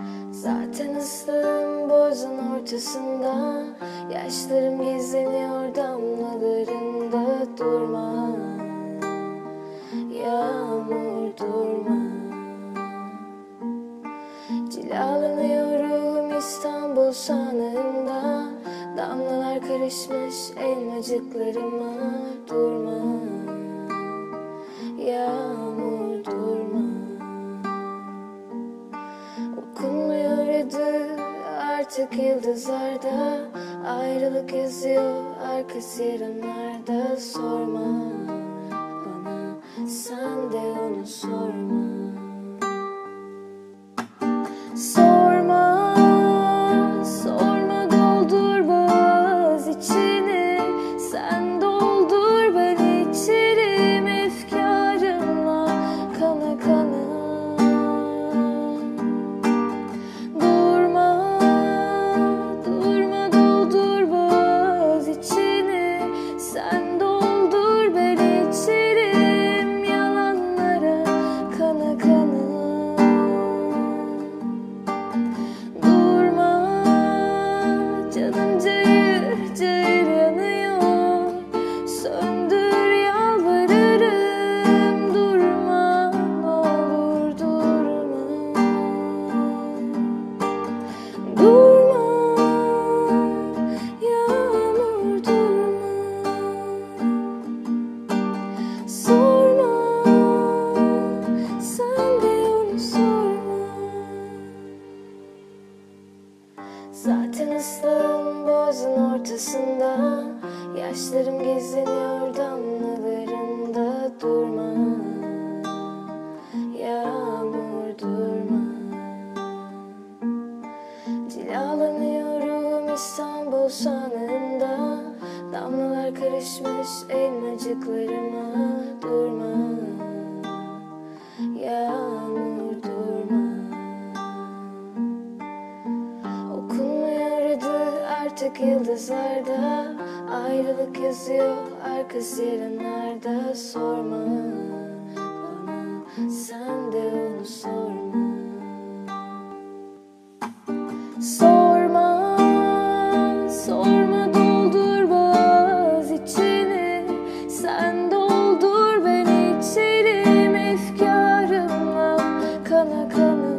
Zaten ıslığım boğazın ortasında, yaşlarım gizleniyor damlalarında. Durma yağmur, durma. Cilalanıyorum İstanbul sağanağında, damlalar karışmış elmacıklarıma. Durma yağmur, durma. Okunmuyor adı artık yıldızlarda, ayrılık yazıyor arka sirenlerde. Sorma bana, sen de onu sorma. Sorma, sorma, doldur boğaz içini. Sen doldur, ben içerim efkarımla kana kana. Durma, durma, doldur boğaz içini. Sen doldur, ben içerim yalanlara kana kana. Canım cayır cayır yanıyor, söndür yalvarırım. Durma, ne olur durma. Durma yağmur, durma. Sorma, sen de onu sorma. Zaten ıslağım boğazın ortasında, yaşlarım gizleniyor damlalarında. Durma yağmur, durma. Cilalanıyorum İstanbul sağanağında, damlalar karışmış elmacıklarıma. Durma yağmur, durma. Okunmuyor adı artık yıldızlarda, ayrılık yazıyor arka sirenlerde. Sorma bana, sen de onu sorma. Sorma, sorma, doldur boğaz içini. Sen doldur, ben içerim efkarımla kana kana.